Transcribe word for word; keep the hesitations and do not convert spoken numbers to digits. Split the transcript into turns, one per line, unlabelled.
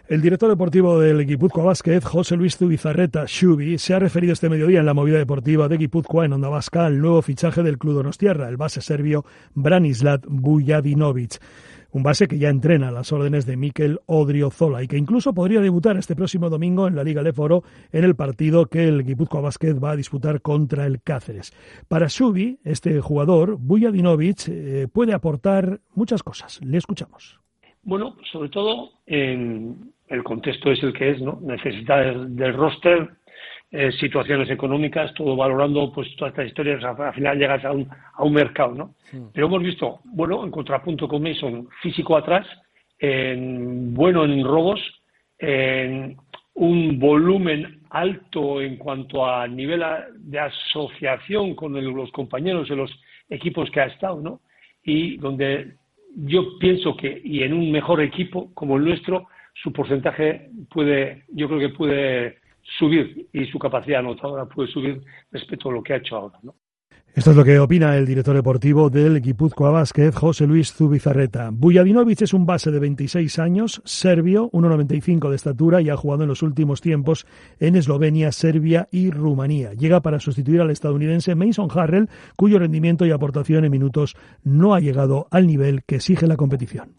El director deportivo del Guipúzcoa Basket, José Luis Zubizarreta Xubi, se ha referido este mediodía en la movida deportiva de Guipúzcoa en Onda Vasca al nuevo fichaje del club donostiarra, el base serbio Branislav Vujadinovic. Un base que ya entrena a las órdenes de Mikel Odriozola y que incluso podría debutar este próximo domingo en la Liga Leforo en el partido que el Guipúzcoa Basket va a disputar contra el Cáceres. Para Xubi, este jugador, Vujadinovic, eh, puede aportar muchas cosas. Le escuchamos.
Bueno, sobre todo en el contexto es el que es, ¿no? Necesidades del roster, eh, situaciones económicas, todo valorando pues todas estas historias, al final llegas a un, a un mercado, ¿no? Sí. Pero hemos visto, bueno, en contrapunto con Mason, físico atrás, en, bueno en robos, en un volumen alto en cuanto a nivel de asociación con el, los compañeros de los equipos que ha estado, ¿no? Y donde yo pienso que, y en un mejor equipo como el nuestro, su porcentaje puede, yo creo que puede subir y su capacidad anotadora puede subir respecto a lo que ha hecho ahora, ¿no?
Esto es lo que opina el director deportivo del Guipúzcoa Basket, José Luis Zubizarreta. Vujadinovic es un base de veintiséis años, serbio, uno noventa y cinco de estatura y ha jugado en los últimos tiempos en Eslovenia, Serbia y Rumanía. Llega para sustituir al estadounidense Mason Harrell, cuyo rendimiento y aportación en minutos no ha llegado al nivel que exige la competición.